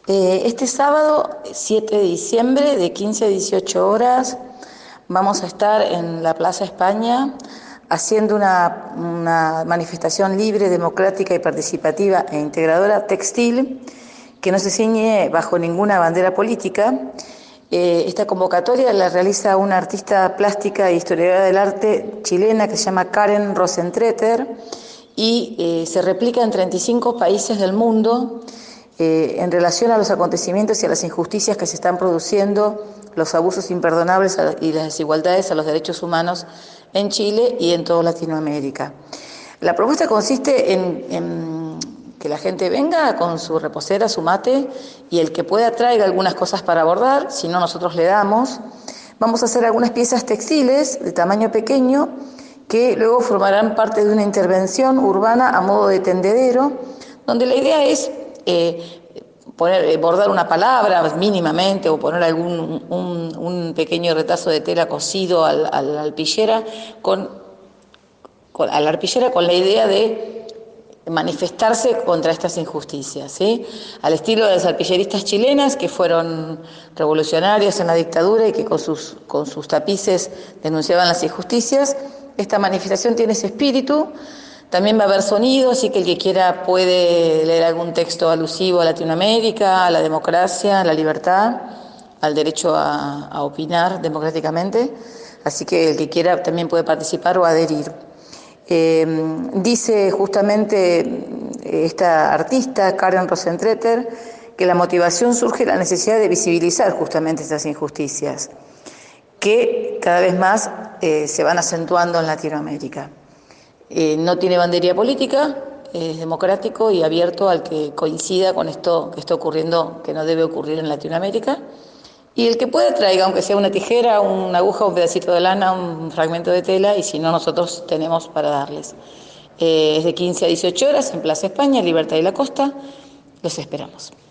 Este sábado, 7 de diciembre, de 15 a 18 horas, vamos a estar en la Plaza España haciendo una manifestación libre, democrática y participativa e integradora textil que no se ciñe bajo ninguna bandera política. Esta convocatoria la realiza una artista plástica e historiadora del arte chilena que se llama Karen Rosentreter y se replica en 35 países del mundo. En relación a los acontecimientos y a las injusticias que se están produciendo, los abusos imperdonables y las desigualdades a los derechos humanos en Chile y en toda Latinoamérica. La propuesta consiste en que la gente venga con su reposera, su mate, y el que pueda traiga algunas cosas para abordar, si no nosotros le damos. Vamos a hacer algunas piezas textiles de tamaño pequeño que luego formarán parte de una intervención urbana a modo de tendedero, donde la idea es bordar una palabra mínimamente o poner un pequeño retazo de tela cosido a la arpillera con la idea de manifestarse contra estas injusticias, ¿sí? Al estilo de las arpilleristas chilenas que fueron revolucionarias en la dictadura y que con sus tapices denunciaban las injusticias. Esta manifestación tiene ese espíritu. También va a haber sonido, así que el que quiera puede leer algún texto alusivo a Latinoamérica, a la democracia, a la libertad, al derecho a opinar democráticamente. Así que el que quiera también puede participar o adherir. Dice justamente esta artista, Karen Rosentreter, que la motivación surge de la necesidad de visibilizar justamente estas injusticias, que cada vez más se van acentuando en Latinoamérica. No tiene bandera política, es democrático y abierto al que coincida con esto que está ocurriendo, que no debe ocurrir en Latinoamérica. Y el que pueda traiga, aunque sea una tijera, una aguja, un pedacito de lana, un fragmento de tela, y si no, nosotros tenemos para darles. Es de 15 a 18 horas en Plaza España, Libertad y la Costa. Los esperamos.